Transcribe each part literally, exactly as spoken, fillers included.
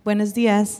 Buenos días.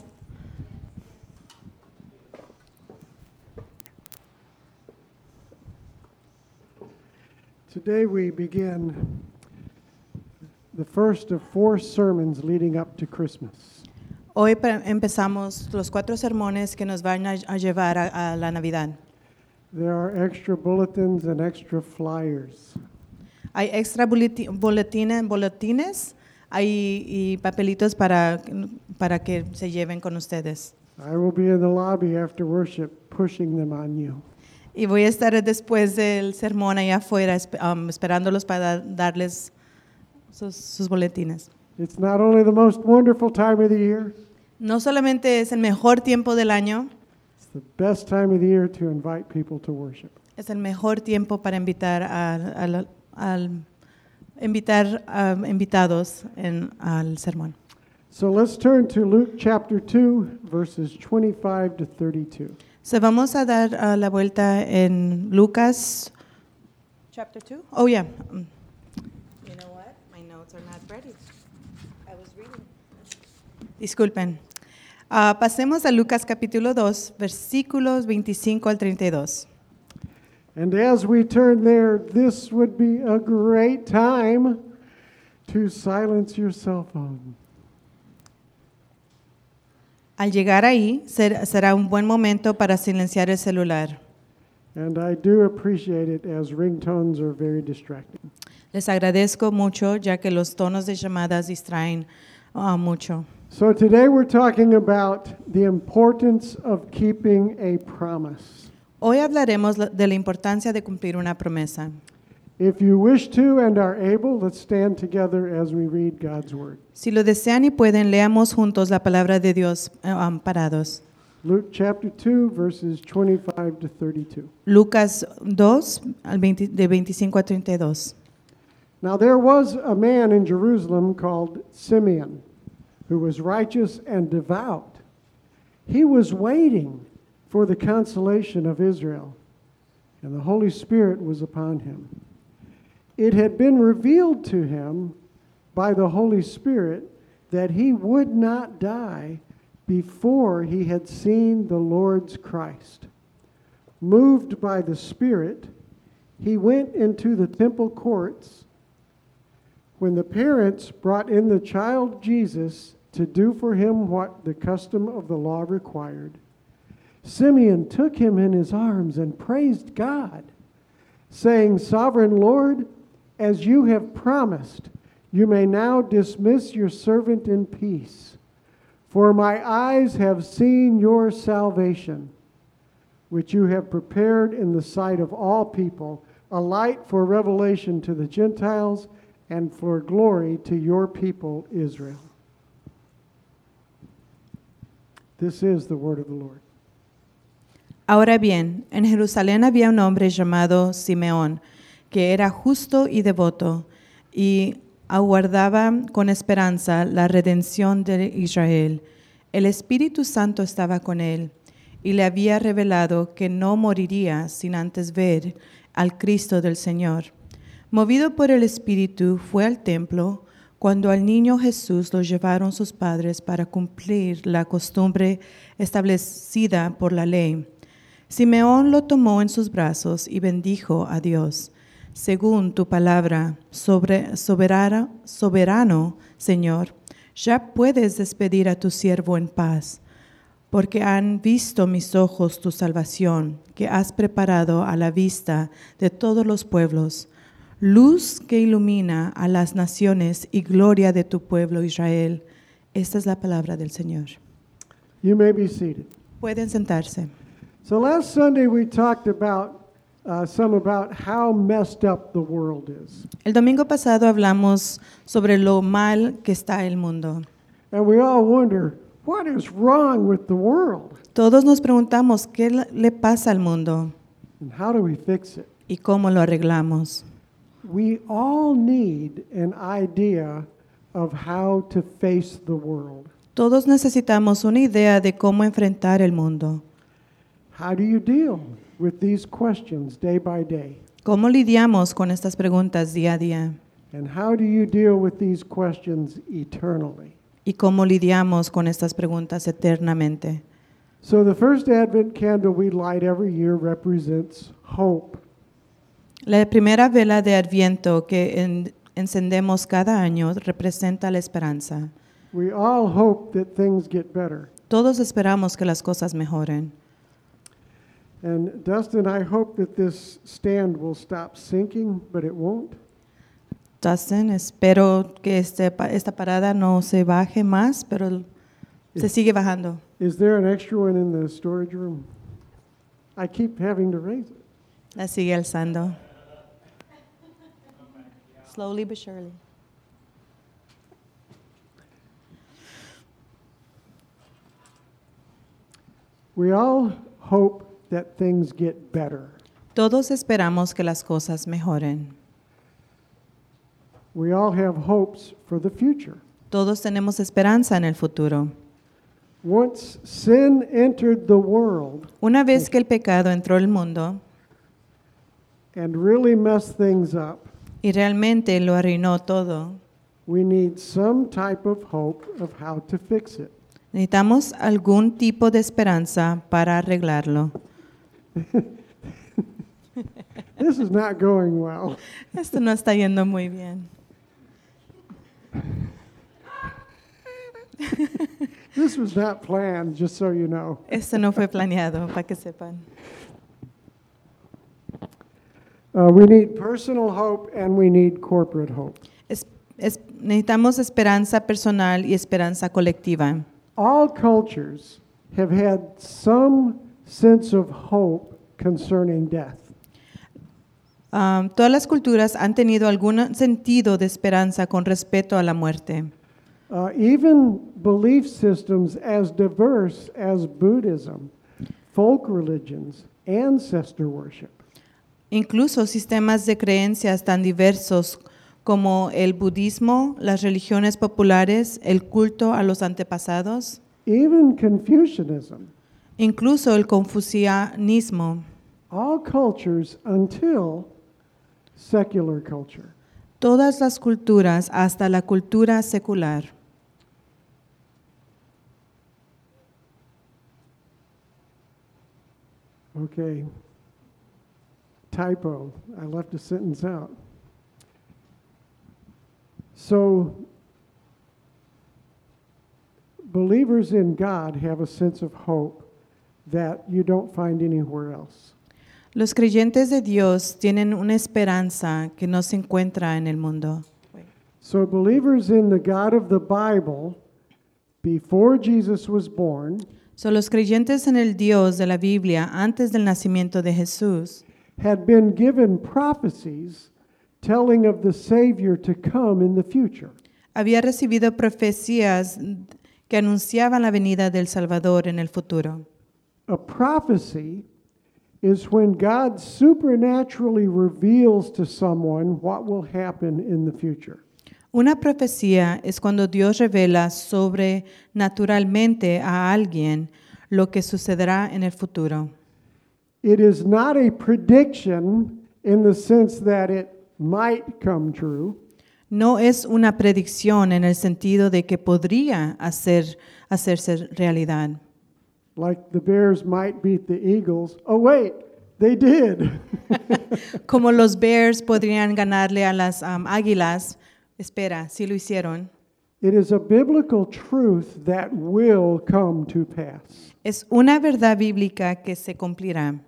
Today we begin the first of four sermons leading up to Christmas. Hoy pe- empezamos los cuatro sermones que nos van a, a llevar a, a la Navidad. There are extra bulletins and extra flyers. Hay extra boleti- boletines, boletines hay, y papelitos para, para que se lleven con ustedes. I will be in the lobby after worship pushing them on you. Y voy a estar después del sermón allá afuera esp- um, esperándolos para darles sus, sus boletines. It's not only the most wonderful time of the year, No solamente es el mejor tiempo del año, it's the best time of the year to invite people to worship. es el mejor tiempo para invitar a, a la- al invitar a invitados en, al sermón. So let's turn to Luke chapter two, verses twenty-five to thirty-two. So vamos a dar uh, la vuelta en Lucas chapter two. Oh yeah. Um, You know what? My notes are not ready. I was reading. Disculpen. Ah, pasemos a Lucas capítulo dos, versículos veinticinco al treinta y dos. And as we turn there, this would be a great time to silence your cell phone. Al llegar ahí, ser- será un buen momento para silenciar el celular. And I do appreciate it as ringtones are very distracting. Les agradezco mucho ya que los tonos de llamadas distraen ah, mucho. So today we're talking about the importance of keeping a promise. Hoy hablaremos la- de la importancia de cumplir una promesa. If you wish to and are able, let's stand together as we read God's word. Si lo desean y pueden, leamos juntos la palabra de Dios eh, um, parados. Luke chapter two, verses twenty-five to thirty-two. Lucas dos, al veinte de veinticinco a treinta y dos. Now there was a man in Jerusalem called Simeon, who was righteous and devout. He was waiting for the consolation of Israel, and the Holy Spirit was upon him. It had been revealed to him by the Holy Spirit that he would not die before he had seen the Lord's Christ. Moved by the Spirit, he went into the temple courts. When the parents brought in the child Jesus to do for him what the custom of the law required, Simeon took him in his arms and praised God, saying, "Sovereign Lord, as you have promised, you may now dismiss your servant in peace. For my eyes have seen your salvation, which you have prepared in the sight of all people, a light for revelation to the Gentiles and for glory to your people Israel." This is the word of the Lord. Ahora bien, en Jerusalén había un hombre llamado Simeón, que era justo y devoto, y aguardaba con esperanza la redención de Israel. El Espíritu Santo estaba con él, y le había revelado que no moriría sin antes ver al Cristo del Señor. Movido por el Espíritu, fue al templo cuando al niño Jesús lo llevaron sus padres para cumplir la costumbre establecida por la ley. Simeón lo tomó en sus brazos y bendijo a Dios. Según tu palabra, sobre, soberano, soberano, Señor, ya puedes despedir a tu siervo en paz, porque han visto mis ojos tu salvación, que has preparado a la vista de todos los pueblos, luz que ilumina a las naciones y gloria de tu pueblo Israel. Esta es la palabra del Señor. You may be seated. Pueden sentarse. So last Sunday we talked about uh, some about how messed up the world is. El domingo pasado hablamos sobre lo mal que está el mundo. And we all wonder, what is wrong with the world? Todos nos preguntamos qué le- le pasa al mundo And how do we fix it? y cómo lo arreglamos. We all need an idea of how to face the world. Todos necesitamos una idea de cómo enfrentar el mundo. How do you deal with these questions day by day? ¿Cómo lidiamos con estas preguntas día a día? And how do you deal with these questions eternally? y cómo lidiamos con estas preguntas eternamente. So the first Advent candle we light every year represents hope. La primera vela de Adviento que en- encendemos cada año representa la esperanza. We all hope that things get better. Todos esperamos que las cosas mejoren. And Dustin, I hope that this stand will stop sinking, but it won't. Dustin, espero que este, pa- esta parada no se baje más, pero se sigue bajando. Is there an extra one in the storage room? I keep having to raise it. La sigue alzando. Slowly but surely. We all hope that things get better. Todos esperamos que las cosas mejoren. We all have hopes for the future. Todos tenemos esperanza en el futuro. Once sin entered the world Una vez que el pecado entró al mundo and really messed things up, y realmente lo arruinó todo, we need some type of hope of how to fix it. necesitamos algún tipo de esperanza para arreglarlo. This is not going well. Esto no está yendo muy bien. This was not planned, just so you know. Esto no fue planeado, para que sepan. Uh, we need personal hope and we need corporate hope. Es- es- necesitamos esperanza personal y esperanza colectiva. All cultures have had some sense of hope concerning death. Um, todas las culturas han tenido algún sentido de esperanza con respecto a la muerte. Uh, even belief systems as diverse as Buddhism, folk religions, ancestor worship, Incluso sistemas de creencias tan diversos como el budismo, las religiones populares, el culto a los antepasados, even Confucianism, incluso el confucianismo. all cultures until secular culture. Todas las culturas hasta la cultura secular. Okay. Typo. I left a sentence out. So, believers in God have a sense of hope that you don't find anywhere else. Los creyentes de Dios tienen una esperanza que no se encuentra en el mundo. So, believers in the God of the Bible, before Jesus was born, So, los creyentes en el Dios de la Biblia antes del nacimiento de Jesús had been given prophecies telling of the Savior to come in the future. había recibido profecías que anunciaban la venida del Salvador en el futuro. A prophecy is when God supernaturally reveals to someone what will happen in the future. Una profecía es cuando Dios revela sobrenaturalmente a alguien lo que sucederá en el futuro. It is not a prediction in the sense that it might come true. No es una predicción en el sentido de que podría hacer, hacerse realidad. Like the Bears might beat the Eagles. Oh, wait, they did. Como los Bears podrían ganarle a las um, Águilas. Espera, sí lo hicieron. It is a biblical truth that will come to pass. Es una verdad bíblica que se cumplirá.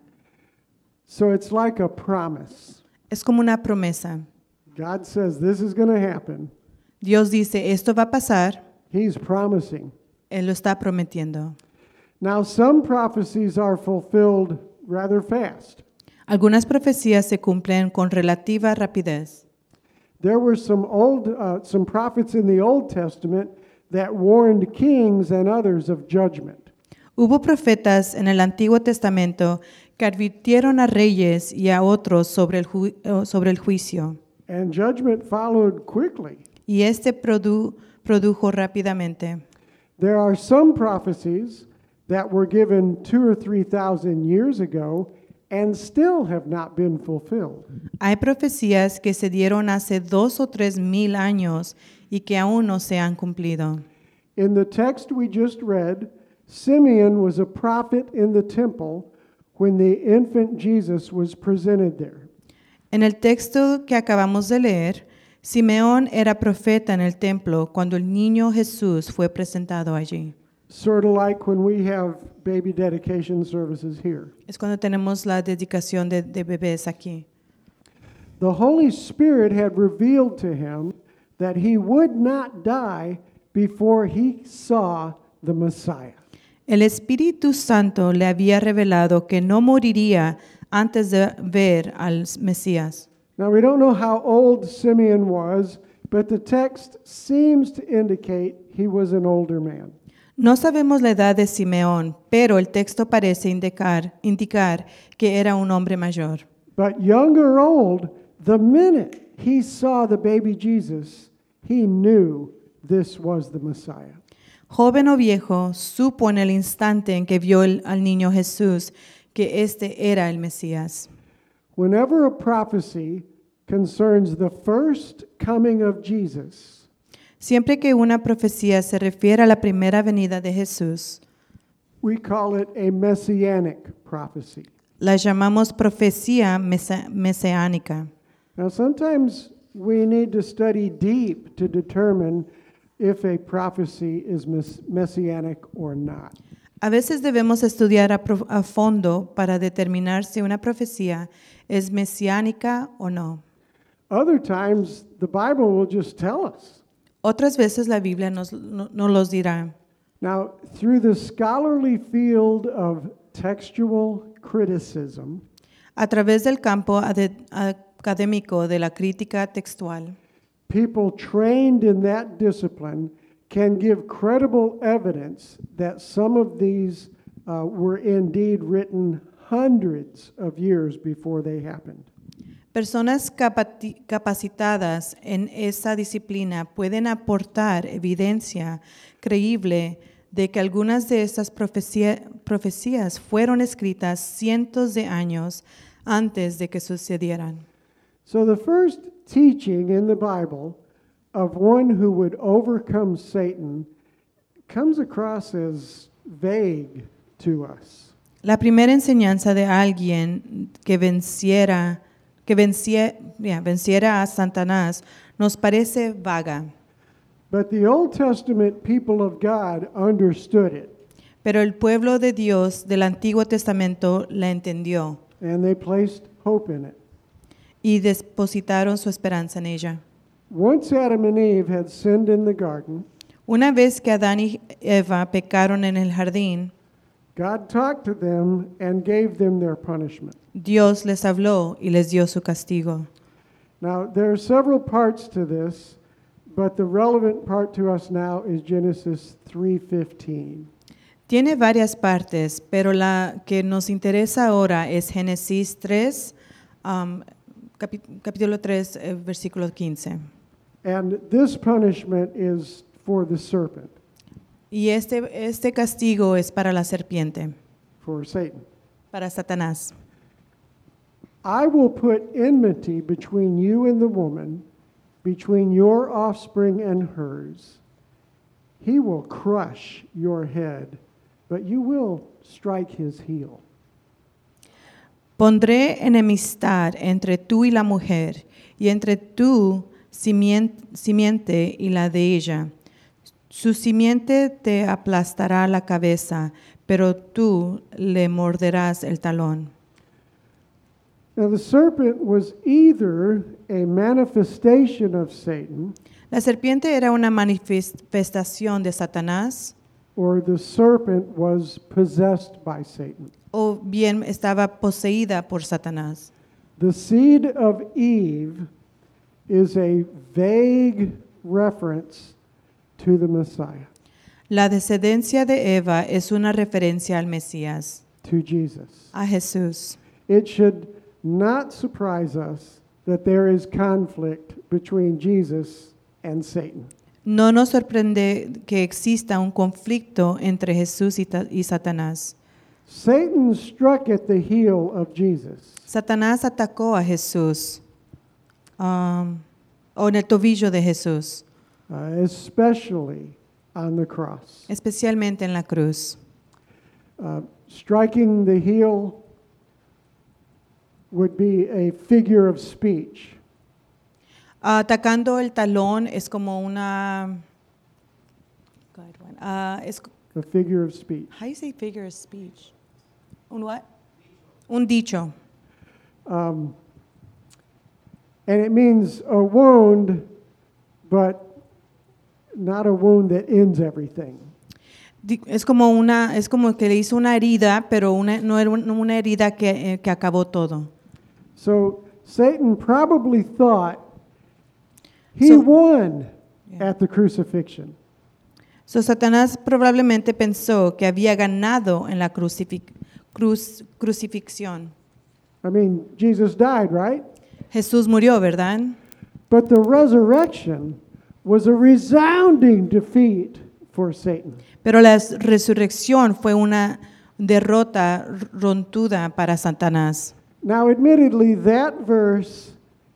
So it's like a promise. Es como una promesa. God says this is going to happen. Dios dice, esto va a pasar. He's promising. Él lo está prometiendo. Now, some prophecies are fulfilled rather fast. Algunas profecías se cumplen con relativa rapidez. There were some old, uh, some prophets in the Old Testament that warned kings and others of judgment. Hubo profetas en el Antiguo Testamento que advirtieron a reyes y a otros sobre el, ju- eh, sobre el juicio. And judgment followed quickly. Y este produ- produjo rápidamente. There are some prophecies that were given two or three thousand years ago and still have not been fulfilled. Hay profecías que se dieron hace dos o tres mil años y que aún no se han cumplido. In the text we just read, Simeon was a prophet in the temple when the infant Jesus was presented there. En el texto que acabamos de leer, Simeón era profeta en el templo cuando el niño Jesús fue presentado allí. Sort of like when we have baby dedication services here. Es cuando tenemos la dedicación de, de bebés aquí. The Holy Spirit had revealed to him that he would not die before he saw the Messiah. El Espíritu Santo le había revelado que no moriría antes de ver al Mesías. Now we don't know how old Simeon was, but the text seems to indicate he was an older man. No sabemos la edad de Simeón, pero el texto parece indicar, indicar que era un hombre mayor. But young or old, the minute he saw the baby Jesus, he knew this was the Messiah. Joven o viejo, supo en el instante en que vio el, al niño Jesús que este era el Mesías. Whenever a prophecy concerns the first coming of Jesus, Siempre que una profecía se refiere a la primera venida de Jesús, we call it a messianic prophecy. la llamamos profecía mesa- mesiánica. Now, sometimes we need to study deep to determine if a prophecy is mess- messianic or not. A veces debemos estudiar a, pro- a fondo para determinar si una profecía es mesiánica o no. Other times, the Bible will just tell us. Otras veces la Biblia nos, no- nos los dirá. Now, through the scholarly field of textual criticism, A través del campo ade- académico de la crítica textual, people trained in that discipline can give credible evidence that some of these uh, were indeed written hundreds of years before they happened. personas capati- capacitadas en esa disciplina pueden aportar evidencia creíble de que algunas de estas profecía- profecías fueron escritas cientos de años antes de que sucedieran. So the first teaching in the Bible of one who would overcome Satan comes across as vague to us. La primera enseñanza de alguien que venciera, que vencie- yeah, venciera a Satanás nos parece vaga, But the Old Testament people of God understood it, pero el pueblo de Dios del Antiguo Testamento la entendió and they placed hope in it. y depositaron su esperanza en ella. Once Adam and Eve had sinned in the garden, Una vez que Adán y Eva pecaron en el jardín, God talked to them and gave them their punishment. Dios les habló y les dio su castigo. Now, there are several parts to this, but the relevant part to us now is Genesis three fifteen. Tiene varias partes, pero la que nos interesa ahora es Génesis tres, um, capi- capítulo tres, eh, versículo quince. And this punishment is for the serpent, Y este, este castigo es para la serpiente, for Satan. para Satanás. I will put enmity between you and the woman, between your offspring and hers. He will crush your head, but you will strike his heel. Pondré enemistad entre tú y la mujer, y entre tu simien- simiente y la de ella. Su simiente te aplastará la cabeza, pero tú le morderás el talón. Now, the serpent was either a manifestation of Satan, La serpiente era una manifestación de Satanás, or the serpent was possessed by Satan. o bien estaba poseída por Satanás. The seed of Eve is a vague reference to the Messiah, La descendencia de Eva es una referencia al Mesías, to Jesus. a Jesús. It should not surprise us that there is conflict between Jesus and Satan. No nos sorprende que exista un conflicto entre Jesús y, ta- y Satanás. Satan struck at the heel of Jesus. Satanás atacó a Jesús, um, o en el tobillo de Jesús, uh, especially on the cross. especialmente en la cruz. Uh, striking the heel would be a figure of speech. Atacando el talón es como una... Good one. Uh, es, A figure of speech. how do you say figure of speech? Un what? Un dicho. Um, and it means a wound, but not a wound that ends everything. Di- Es como una, es como que le hizo una herida, pero una, no era un- una herida que, eh, que acabó todo. So Satan probably thought he So- won Yeah. at the crucifixion. So, Satanás probablemente pensó que había ganado en la crucific- cruz- crucifixión. I mean, Jesus died, right? Jesús murió, ¿verdad? But the resurrection was a resounding defeat for Satan. Pero la resurrección fue una derrota rontuda para Satanás. Now, admittedly, that verse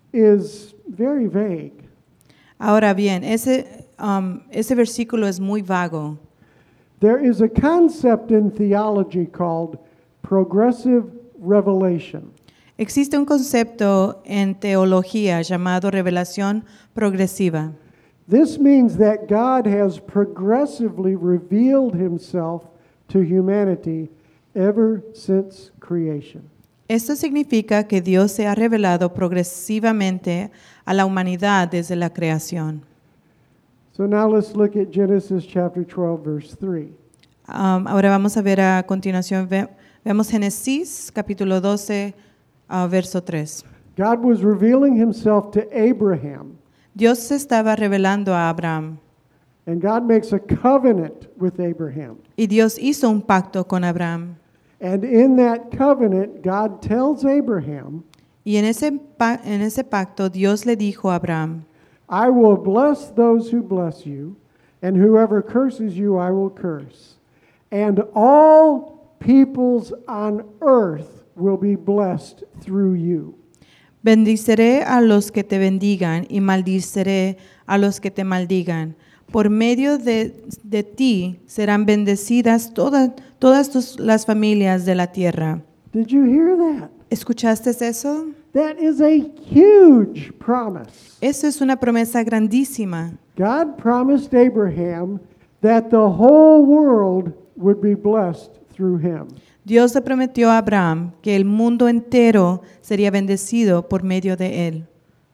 is very vague. Ahora bien, ese, um, ese versículo es muy vago. There is a concept in theology called progressive revelation. Existe un concepto en teología llamado revelación progresiva. This means that God has progressively revealed himself to humanity ever since creation. Esto significa que Dios se ha revelado progresivamente a la humanidad desde la creación. So now let's look at Genesis chapter twelve, verse three. Um, ahora vamos a ver a continuación, ve- vemos Génesis capítulo doce, uh, verso tres. God was revealing himself to Abraham, Dios se estaba revelando a Abraham and God makes a covenant with Abraham. y Dios hizo un pacto con Abraham. And in that covenant, God tells Abraham, Y en ese, pa- en ese pacto Dios le dijo a Abraham, I will bless those who bless you, and whoever curses you, I will curse. And all peoples on earth will be blessed through you. bendiceré a los que te bendigan y maldiciré a los que te maldigan. Por medio de, de ti serán bendecidas todas, todas tus- las familias de la tierra. Did you hear that? ¿Escuchaste eso? That is a huge promise. Eso es una promesa grandísima. God promised Abraham that the whole world would be blessed through him. Dios le prometió a Abraham que el mundo entero sería bendecido por medio de él.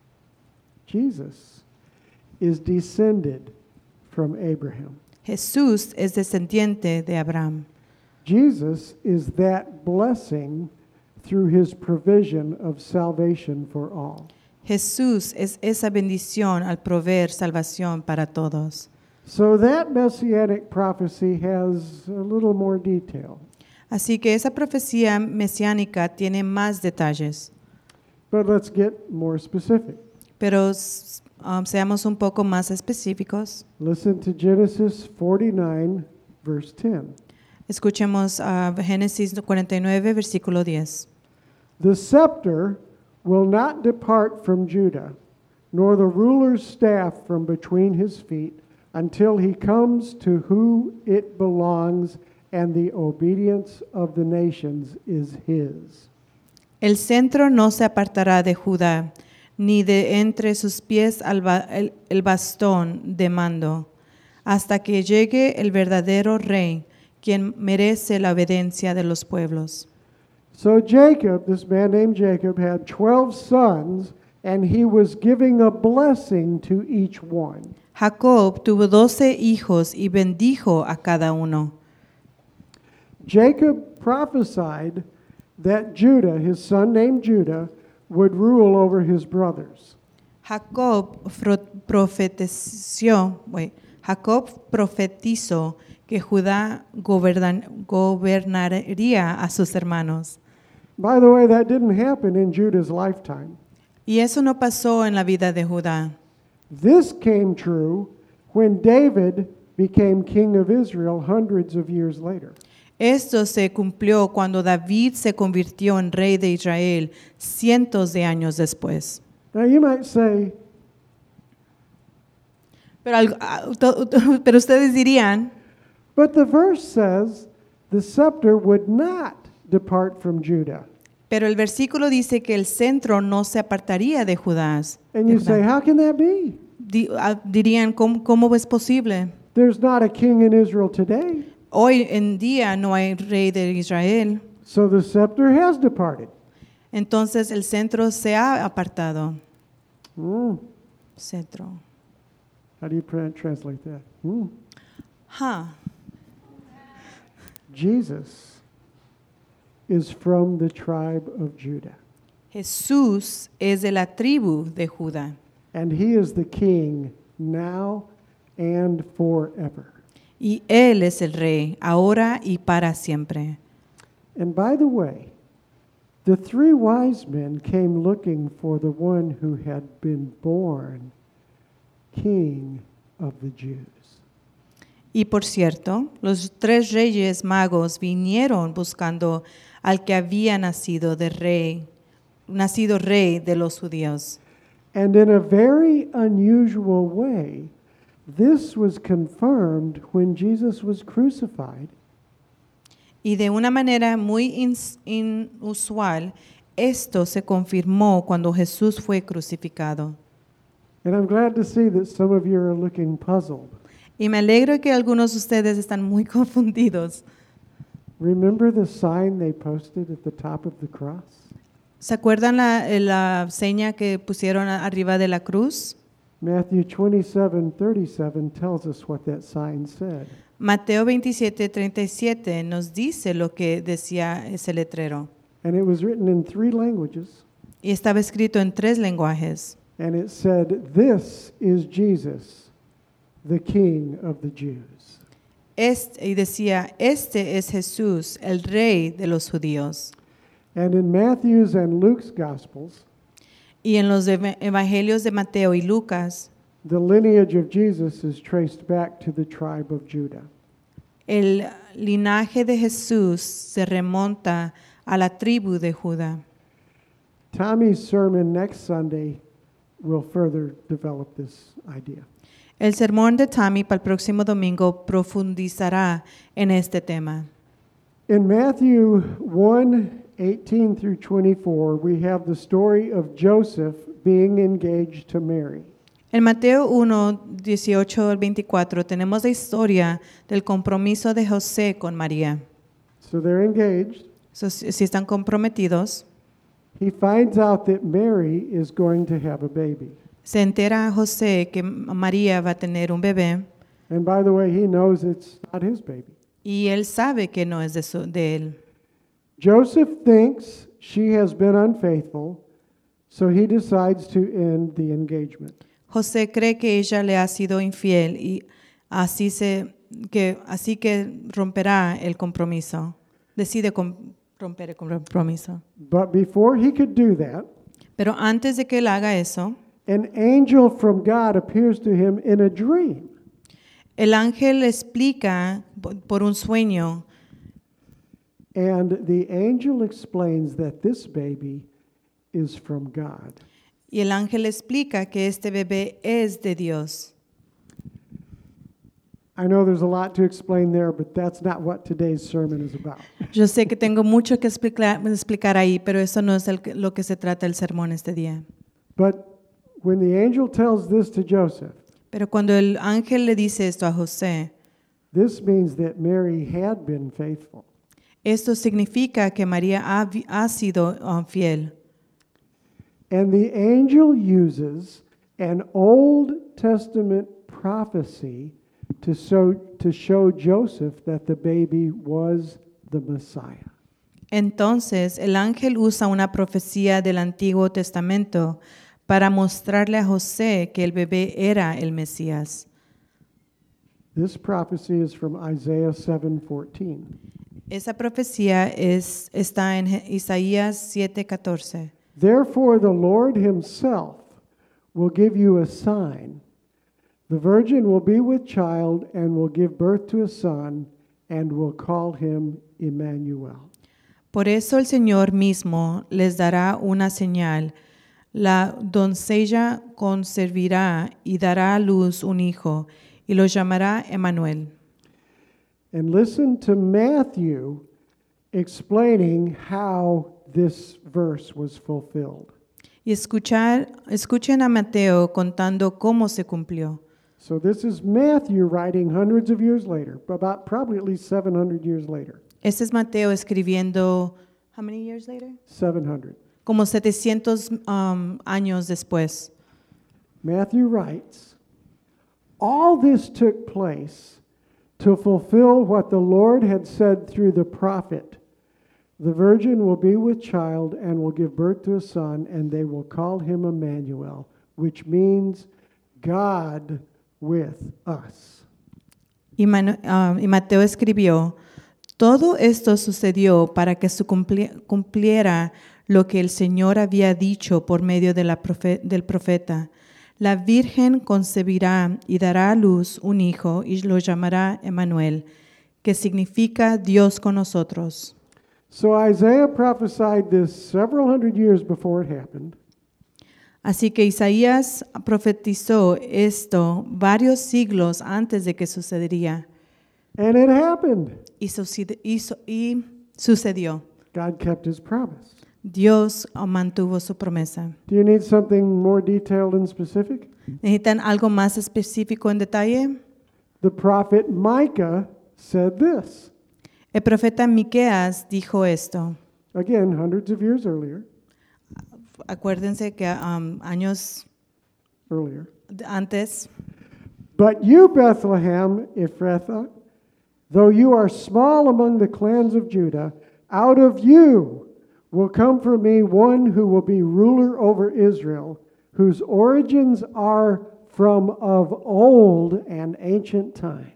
Jesus is descended from Abraham. Jesús es descendiente de Abraham. Jesus is that blessing through his provision of salvation for all. Jesús es esa bendición al proveer salvación para todos. So that messianic prophecy has a little more detail. Así que esa profecía mesiánica tiene más detalles, But let's get more specific. pero s- um, seamos un poco más específicos. Listen to Genesis forty-nine, verse ten. Escuchemos a Génesis cuarenta y nueve, versículo diez. The scepter will not depart from Judah, nor the ruler's staff from between his feet, until he comes to who it belongs, and the obedience of the nations is his. El centro no se apartará de Judá, ni de entre sus pies al ba- el, el bastón de mando, hasta que llegue el verdadero rey, quien merece la obediencia de los pueblos. So Jacob, this man named Jacob, had twelve sons, and he was giving a blessing to each one. Jacob tuvo doce hijos y bendijo a cada uno. Jacob prophesied that Judah, his son named Judah, would rule over his brothers. Jacob fro- profetizó, wait, Jacob profetizó que Judá gobernan- gobernaría a sus hermanos. By the way, that didn't happen in Judah's lifetime. Y eso no pasó en la vida de Judá. This came true when David became king of Israel hundreds of years later. Esto se cumplió cuando David se convirtió en rey de Israel cientos de años después. Now you might say, Pero, algo- ah, to- to- pero ustedes dirían, But the verse says the scepter would not depart from Judah. pero el versículo dice que el centro no se apartaría de Judá. And de you Judá. say, how can that be? Di- ah, dirían, ¿cómo, cómo es posible? There's not a king in Israel today. Hoy en día no hay rey de Israel. So the scepter has departed. Entonces el centro se ha apartado. Mm. Centro. How do you pr- translate that? Mm. Huh. Jesus is from the tribe of Judah, Jesús es de la tribu de Judá and he is the king now and forever. y él es el rey ahora y para siempre. And by the way, the three wise men came looking for the one who had been born king of the Jews. Y por cierto, los tres reyes magos vinieron buscando al que había nacido de rey, nacido rey de los judíos. And in a very unusual way, this was confirmed when Jesus was crucified. Y de una manera muy ins- inusual, esto se confirmó cuando Jesús fue crucificado. And I'm glad to see that some of you are looking puzzled. Y me alegro que algunos de ustedes están muy confundidos. Remember the sign they posted at the top of the cross? ¿Se acuerdan la, la seña que pusieron a- arriba de la cruz? Matthew twenty-seven thirty-seven tells us what that sign said. Mateo veintisiete treinta y siete nos dice lo que decía ese letrero. And it was written in three languages. Y estaba escrito en tres lenguajes. And it said, "This is Jesus, the King of the Jews." Este, y decía, este es Jesús, el rey de los judíos. And in Matthew's and Luke's Gospels, Y en los eva- evangelios de Mateo y Lucas, the lineage of Jesus is traced back to the tribe of Judah. el linaje de Jesús se remonta a la tribu de Judá. Tommy's sermon next Sunday will further develop this idea. El sermón de Tommy para el próximo domingo profundizará en este tema. In Matthew one eighteen through twenty-four, we have the story of Joseph being engaged to Mary. En Mateo uno, dieciocho al veinticuatro tenemos la historia del compromiso de José con María. So they're engaged. So, si si están comprometidos, He finds out that Mary is going to have a baby. se entera a José que María va a tener un bebé And by the way, he knows it's not his baby. y él sabe que no es de, su- de él. Joseph thinks she has been unfaithful, so he decides to end the engagement. José cree que ella le ha sido infiel y así, se, que, así que romperá el compromiso. Decide com- romper el compromiso. But before he could do that, Pero antes de que él haga eso, an angel from God appears to him in a dream. el ángel le explica po- por un sueño And the angel explains that this baby is from God. y el ángel le explica que este bebé es de Dios. I know there's a lot to explain there, but that's not what today's sermon is about. Yo sé que tengo mucho que explicar, explicar ahí, pero eso no es el que- lo que se trata el sermón este día. But when the angel tells this to Joseph, Pero cuando el ángel le dice esto a José, this means that Mary had been faithful. esto significa que María ha, vi- ha sido um, fiel. And the angel uses an Old Testament prophecy to show, to show Joseph that the baby was the Messiah. Entonces el ángel usa una profecía del Antiguo Testamento para mostrarle a José que el bebé era el Mesías. This prophecy is from Isaiah seven fourteen. Esa profecía es, está en Je- Isaías siete catorce. Therefore, the Lord himself will give you a sign. The virgin will be with child and will give birth to a son and will call him Emmanuel. Por eso el Señor mismo les dará una señal. La doncella concebirá y dará a luz un hijo, y lo llamará Emmanuel. And listen to Matthew explaining how this verse was fulfilled. Y escuchar, escuchen a Mateo contando cómo se cumplió. So this is Matthew writing hundreds of years later, about probably at least seven hundred years later. Este es Mateo escribiendo, how many years later? seven hundred. Como setecientos um, años después. Matthew writes, all this took place to fulfill what the Lord had said through the prophet. The virgin will be with child and will give birth to a son, and they will call him Emmanuel, which means God with us. Y, Manu- ah, y Mateo escribió, todo esto sucedió para que se cumpli- cumpliera lo que el Señor había dicho por medio de la profe- del profeta. La Virgen concebirá y dará a luz un hijo y lo llamará Emmanuel, que significa Dios con nosotros. So Isaiah prophesied this several hundred years before it happened. Así que Isaías profetizó esto varios siglos antes de que sucedería. And it happened. Y, sucede- y su- y sucedió. God kept his promise. Dios mantuvo su promesa. Do you need something more detailed and specific? ¿Necesitan algo más específico en detalle? The prophet Micah said this. El profeta Miqueas dijo esto. Again, hundreds of years earlier. Acuérdense que um, años Earlier. antes. But you, Bethlehem Ephrathah, though you are small among the clans of Judah, out of you will come for me one who will be ruler over Israel, whose origins are from of old and ancient times.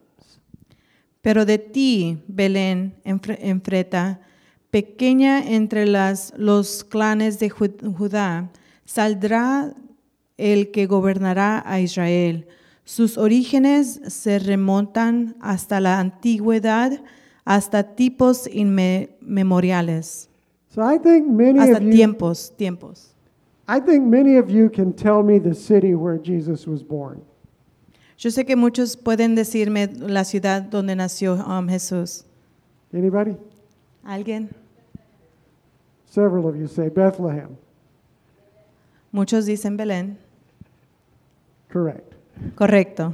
Pero de ti, Belén, Enfre- Enfreta, pequeña entre las, los clanes de Ju- Judá, saldrá el que gobernará a Israel. Sus orígenes se remontan hasta la antigüedad, hasta tipos inmemoriales, So I think many hasta of you tiempos, tiempos. I think many of you can tell me the city where Jesus was born. Yo sé que muchos pueden decirme la ciudad donde nació um, Jesús. Anybody? ¿Alguien? Several of you say Bethlehem. Muchos dicen Belén. Correct. Correcto.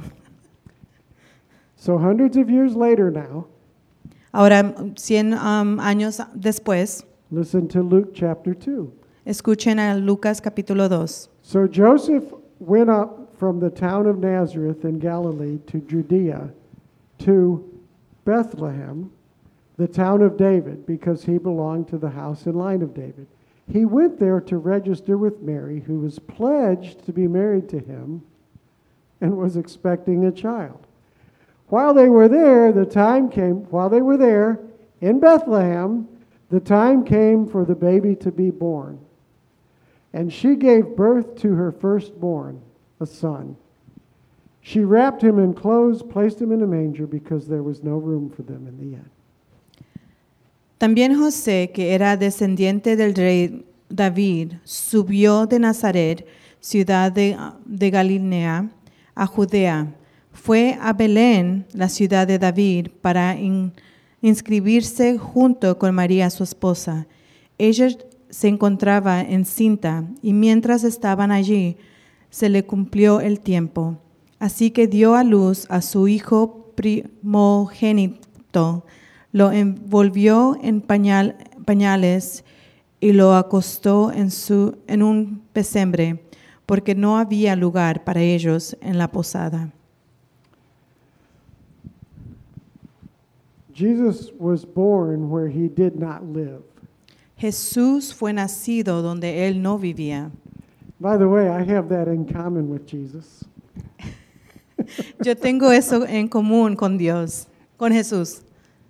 So hundreds of years later now, Ahora, cien um, años después, listen to Luke chapter two. escuchen a Lucas capítulo dos. So Joseph went up from the town of Nazareth in Galilee to Judea to Bethlehem, the town of David, because he belonged to the house and line of David. He went there to register with Mary, who was pledged to be married to him and was expecting a child. While they were there, the time came, while they were there in Bethlehem, the time came for the baby to be born. And she gave birth to her firstborn, a son. She wrapped him in clothes, placed him in a manger because there was no room for them in the inn. También José, que era descendiente del rey David, subió de Nazaret, ciudad de, de Galilea, a Judea. Fue a Belén, la ciudad de David, para in- inscribirse junto con María, su esposa. Ella se encontraba encinta y mientras estaban allí, se le cumplió el tiempo. Así que dio a luz a su hijo primogénito, lo envolvió en pañal- pañales y lo acostó en, su, en un pesebre, porque no había lugar para ellos en la posada. Jesus was born where he did not live. Jesús fue nacido donde él no vivía. By the way, I have that in common with Jesus. Yo tengo eso en común con Dios, con Jesús.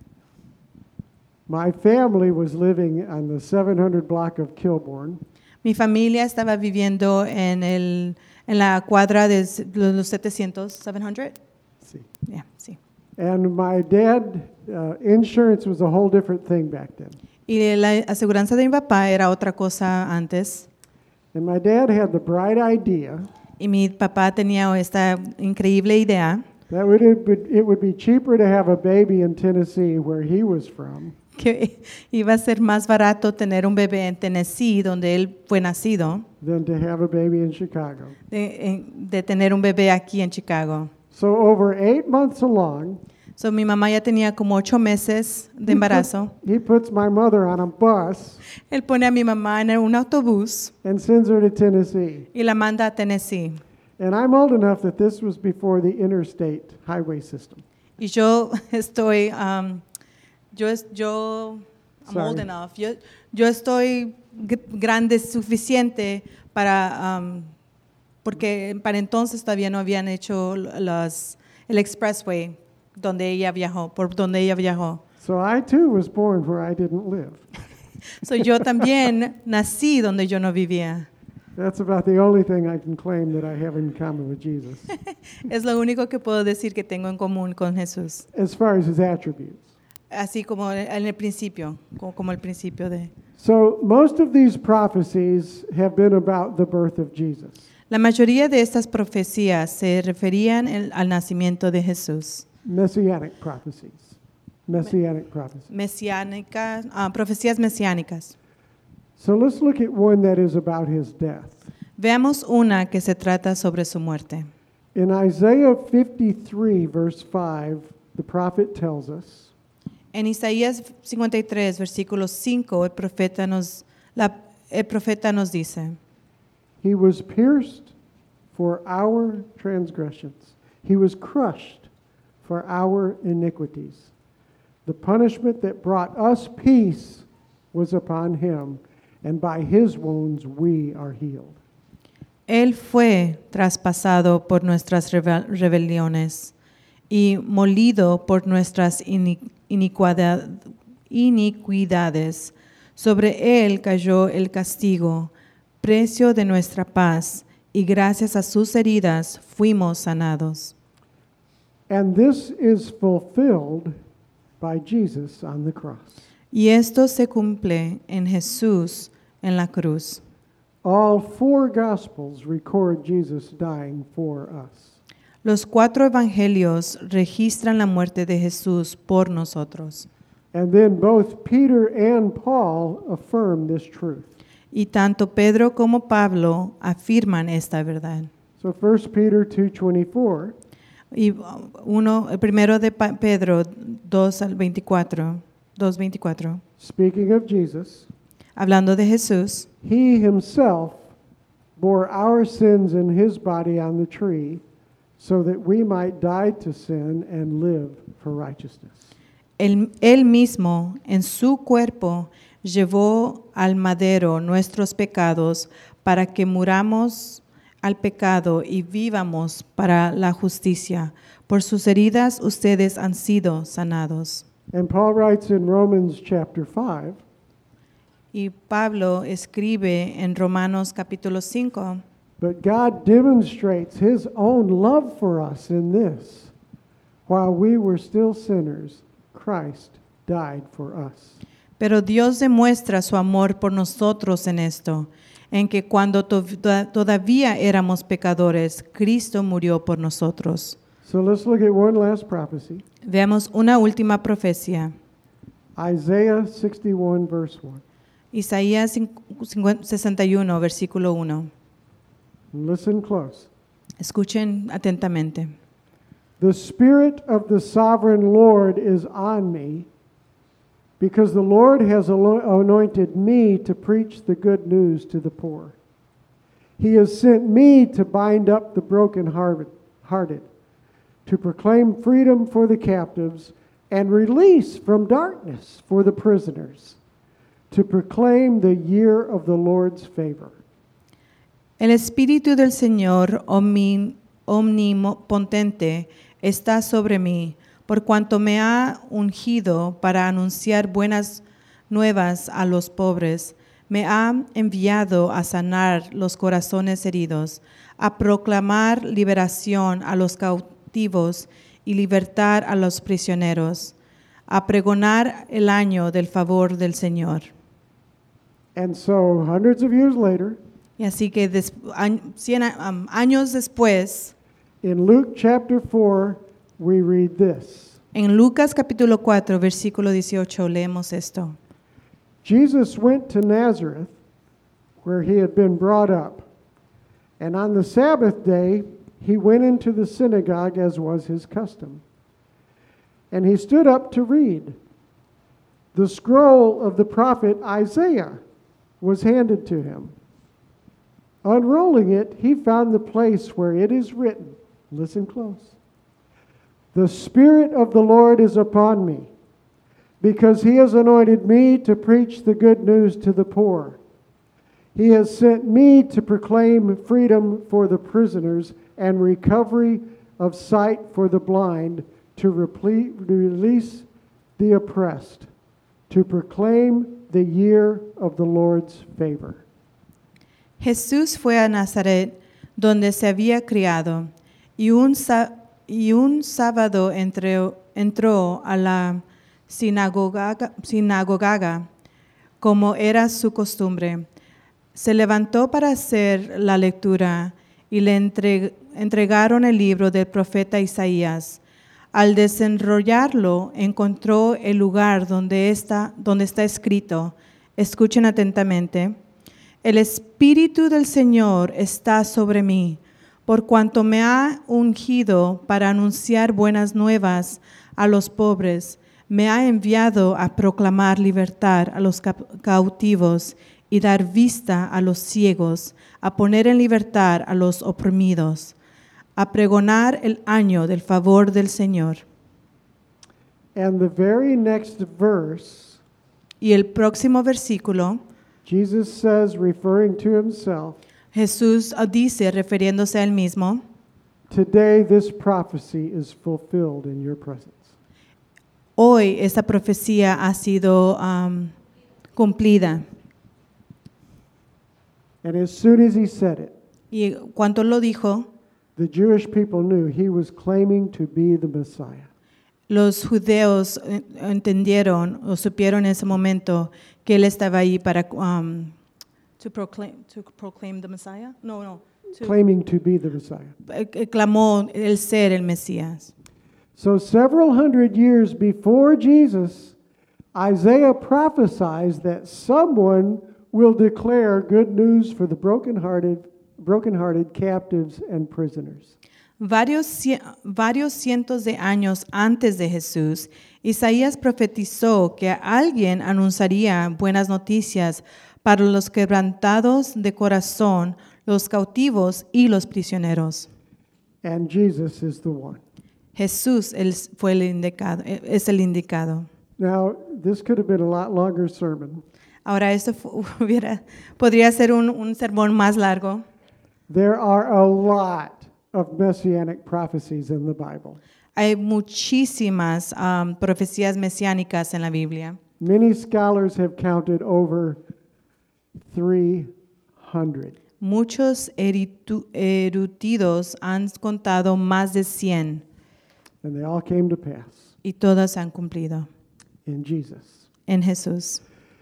My family was living on the seven hundred block of Kilbourne, Mi familia estaba viviendo en, el, en la cuadra de los setecientos, setecientos. see. Yeah, sí. And my dad, uh, insurance was a whole different thing back then. Y la aseguranza de mi papá era otra cosa antes. And my dad had the bright idea Y mi papá tenía esta increíble idea that would it, would it would be cheaper to have a baby in Tennessee, where he was from, que iba a ser más barato tener un bebé en Tennessee, donde él fue nacido, than to have a baby in Chicago. de, en- de tener un bebé aquí en Chicago. So over eight months along, So, mi mamá ya tenía como ocho meses de embarazo. he puts my mother on a bus Él pone a mi mamá en un autobús and sends her to Tennessee. y la manda a Tennessee. And I'm old enough that this was before the interstate highway system. Y yo estoy, um, yo, es- yo, I'm Sorry. old enough. Yo, yo estoy gr- grande suficiente para, um, porque para entonces todavía no habían hecho los, el expressway donde ella viajó, por donde ella viajó. So I too was born where I didn't live. So, yo también nací donde yo no vivía. That's about the only thing I can claim that I have in common with Jesus, Es lo único que puedo decir que tengo en común con Jesús. as far as his attributes. Así como en el principio, como, como el principio de... So most of these prophecies have been about the birth of Jesus. La mayoría de estas profecías se referían el- al nacimiento de Jesús. Messianic prophecies. Messianic prophecies. Mesiánicas, ah, profecías mesiánicas. So let's look at one that is about his death. Veamos una que se trata sobre su muerte. In Isaiah fifty-three, verse five, the prophet tells us, En Isaías cincuenta y tres, versículo cinco, el profeta nos, la- el profeta nos dice, he was pierced for our transgressions. He was crushed for our iniquities. The punishment that brought us peace was upon him, and by his wounds we are healed. Él fue traspasado por nuestras rebe- rebeliones y molido por nuestras ini- iniquidad- iniquidades. Sobre él cayó el castigo, precio de nuestra paz, y gracias a sus heridas fuimos sanados. And this is fulfilled by Jesus on the cross. Y esto se cumple en Jesús en la cruz. All four Gospels record Jesus dying for us. Los cuatro evangelios registran la muerte de Jesús por nosotros. And then both Peter and Paul affirm this truth. Y tanto Pedro como Pablo afirman esta verdad. So First Peter two twenty-four, Y uno, el primero de Pa- Pedro dos al veinticuatro, dos veinticuatro, speaking of Jesus, hablando de Jesús, he himself bore our sins in his body on the tree, so that we might die to sin and live for righteousness. él, él mismo en su cuerpo llevó al madero nuestros pecados para que muramos al pecado y vivamos para la justicia. Por sus heridas ustedes han sido sanados. And Paul writes in Romans chapter five, Y Pablo escribe en Romanos capítulo cinco, but God demonstrates his own love for us in this: while we were still sinners, Christ died for us. pero Dios demuestra su amor por nosotros en esto, en que cuando to- todavía éramos pecadores, Cristo murió por nosotros. So let's look at one last prophecy. Veamos una última profecía. Isaiah sixty-one, verse one. Isaías cincu- sesenta y uno, versículo uno. Listen close. Escuchen atentamente. The Spirit of the sovereign Lord is on me, because the Lord has alo- anointed me to preach the good news to the poor. He has sent me to bind up the brokenhearted, to proclaim freedom for the captives and release from darkness for the prisoners, to proclaim the year of the Lord's favor. El Espíritu del Señor omni- omnipotente está sobre mí, por cuanto me ha ungido para anunciar buenas nuevas a los pobres. Me ha enviado a sanar los corazones heridos, a proclamar liberación a los cautivos y libertad a los prisioneros, a pregonar el año del favor del Señor. And so, hundreds of years later, Y así que des, añ- cien a- um, años después, in Luke chapter four, we read this. en Lucas capítulo cuatro, versículo dieciocho, leemos esto. Jesus went to Nazareth, where he had been brought up. And on the Sabbath day, he went into the synagogue as was his custom. And he stood up to read. The scroll of the prophet Isaiah was handed to him. Unrolling it, he found the place where it is written. Listen close. The Spirit of the Lord is upon me, because he has anointed me to preach the good news to the poor. He has sent me to proclaim freedom for the prisoners and recovery of sight for the blind, to reple- release the oppressed, to proclaim the year of the Lord's favor. Jesús fue a Nazaret, donde se había criado, y un, sa- y un sábado entró, entró a la sinagoga, sinagoga, como era su costumbre. Se levantó para hacer la lectura y le entre- entregaron el libro del profeta Isaías. Al desenrollarlo, encontró el lugar donde está, donde está escrito. Escuchen atentamente. El Espíritu del Señor está sobre mí, por cuanto me ha ungido para anunciar buenas nuevas a los pobres. Me ha enviado a proclamar libertad a los cautivos y dar vista a los ciegos, a poner en libertad a los oprimidos, a pregonar el año del favor del Señor. And the very next verse, Y el próximo versículo, Jesus says, referring to himself, Jesús dice, refiriéndose a él mismo, today this prophecy is fulfilled in your presence. hoy esta profecía ha sido um, cumplida. And as soon as he said it, Y cuando lo dijo, the Jewish people knew he was claiming to be the Messiah. los judeos eh, entendieron o supieron en ese momento que él estaba ahí para um, to proclaim, to proclaim the Messiah. No, no. to- Claiming to be the Messiah. eh, eh, clamó el ser el Mesías. So several hundred years before Jesus, Isaiah prophesies that someone will declare good news for the brokenhearted, brokenhearted captives and prisoners. Varios, cie- varios cientos de años antes de Jesús, Isaías profetizó que alguien anunciaría buenas noticias para los quebrantados de corazón, los cautivos y los prisioneros. And Jesus is the one. Jesús él fue el indicado, eh, es el indicado. Now, this could have been a lot longer sermon. Ahora esto fu- hubiera, podría ser un, un sermón más largo. There are a lot of messianic prophecies in the Bible. Hay muchísimas um, profecías mesiánicas en la Biblia. Many scholars have counted over three hundred. Muchos eritu- eruditos han contado más de cien And they all came to pass y todas se han cumplido in Jesus. en Jesús.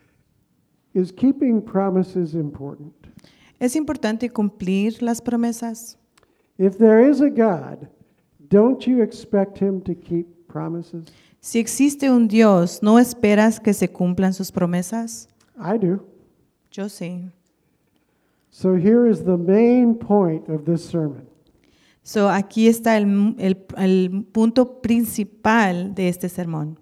Is keeping promises important? ¿Es importante cumplir las promesas? If there is a God, don't you expect him to keep promises? Si existe un Dios, ¿no esperas que se cumplan sus promesas? I do. Yo sí. So here is the main point of this sermon. So, aquí está el, el- el punto principal de este sermón.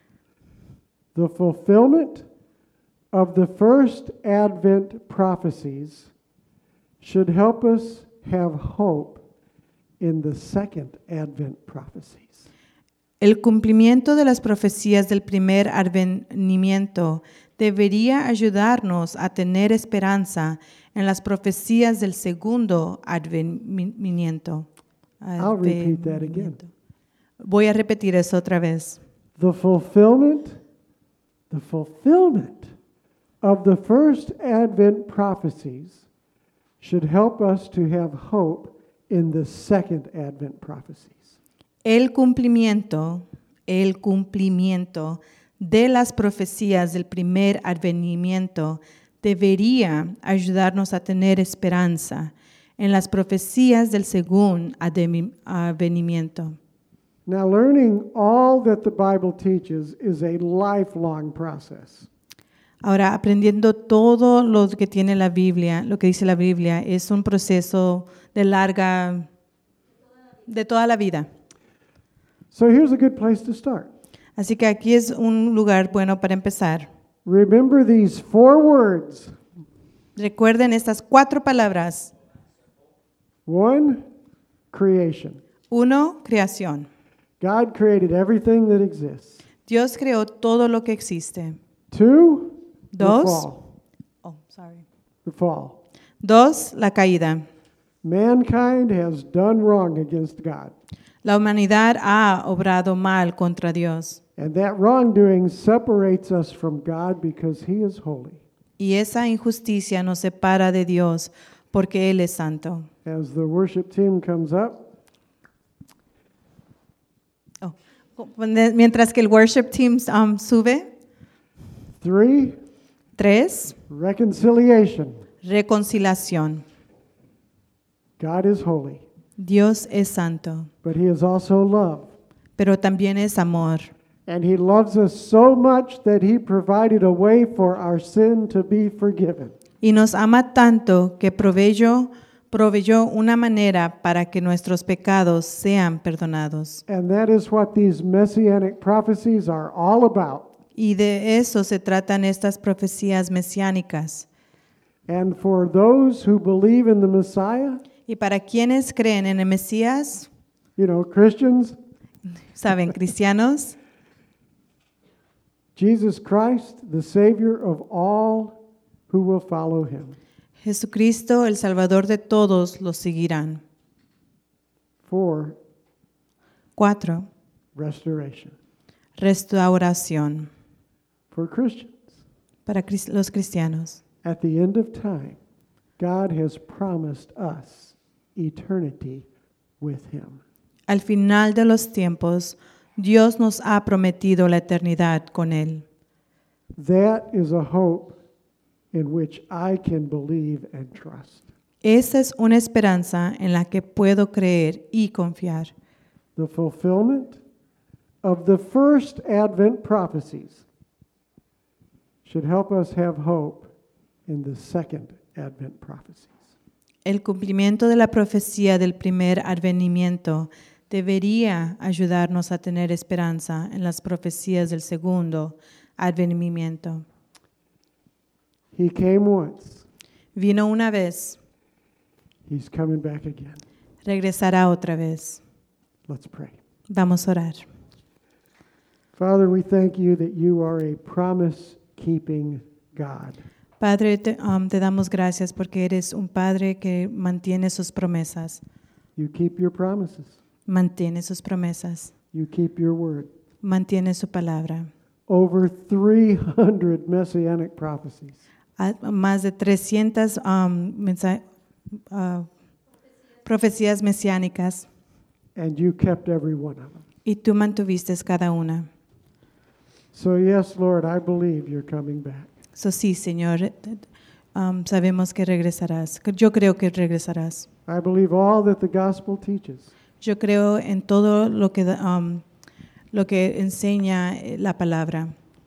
The fulfillment of the first Advent prophecies should help us have hope in the second Advent prophecies. El cumplimiento de las profecías del primer advenimiento debería ayudarnos a tener esperanza en las profecías del segundo advenimiento. I'll repeat that again. Voy a repetir eso otra vez. The fulfillment, the fulfillment of the first Advent prophecies should help us to have hope in the second Advent prophecies. El cumplimiento, el cumplimiento de las profecías del primer advenimiento debería ayudarnos a tener esperanza en las profecías del segundo advenimiento. Now, learning all that the Bible teaches is a lifelong process. Ahora, aprendiendo todo lo que tiene la Biblia, lo que dice la Biblia, es un proceso de larga, de toda la vida. So here's a good place to start. Así que aquí es un lugar bueno para empezar. Remember these four words. Recuerden estas cuatro palabras. One, creation. Uno, creación. God created everything that exists. Dios creó todo lo que existe. Two, Dos. the fall. Oh, sorry. The fall. Dos, la caída. Mankind has done wrong against God. La humanidad ha obrado mal contra Dios. And that wrongdoing separates us from God because He is holy. Y esa injusticia nos separa de Dios porque Él es santo. As the worship team comes up, Oh. Mientras que el worship team um, sube. three, Tres, reconciliation. reconciliación. God is holy, Dios es santo, but He is also love. pero también es amor. And He loves us so much that He provided a way for our sin to be forgiven. Y nos ama tanto que proveyó, proveyó una manera para que nuestros pecados sean perdonados. And that is what these messianic prophecies are all about. Y de eso se tratan estas profecías mesiánicas. And for those who believe in the Messiah, Y para quienes creen en el Mesías, you know, Christians, saben, cristianos, Jesus Christ, the Savior of all who will follow Him. Jesucristo, el Salvador de todos, los seguirán. For Cuatro, restoration. restauración For Christians, para cris- los cristianos. at the end of time, God has promised us eternity with Him. Al final de los tiempos, Dios nos ha prometido la eternidad con Él. That is a hope in which I can believe and trust. Esa es una esperanza en la que puedo creer y confiar. The fulfillment of the first Advent prophecies should help us have hope in the second Advent prophecies. El cumplimiento de la profecía del primer advenimiento debería ayudarnos a tener esperanza en las profecías del segundo advenimiento. He came once. Vino una vez, He's coming back again. regresará otra vez. Let's pray. Vamos a orar. Father, we thank you that you are a promise-keeping God. Padre, te, um, te damos gracias porque eres un Padre que mantiene sus promesas. You keep your promises. Mantiene sus promesas. You keep your word. Mantiene su palabra. Over three hundred messianic prophecies. A- Más de trescientas um, mensa- uh, profecías mesiánicas And you kept every one of them. y tú mantuviste cada una. So yes, Lord, I believe you're coming back. So, sí, Señor, eh, um, sabemos que regresarás. Yo creo que regresarás. I believe all that the gospel teaches. Yo creo en todo lo que, da- um, lo que enseña eh, la palabra.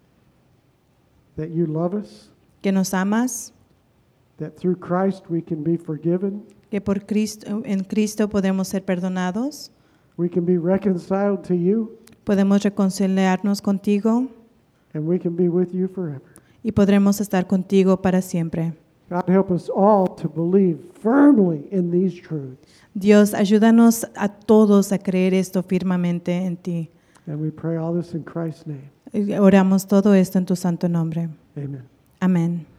That you love us, Que nos amas, that through Christ we can be forgiven, que por Cristo, en Cristo podemos ser perdonados, we can be reconciled to you, podemos reconciliarnos contigo and we can be with you forever. y podremos estar contigo para siempre. God, help us all to believe firmly in these truths. Dios, ayúdanos a todos a creer esto firmemente en ti. And we pray all this in Christ's name. Y oramos todo esto en tu santo nombre. Amen. Amén.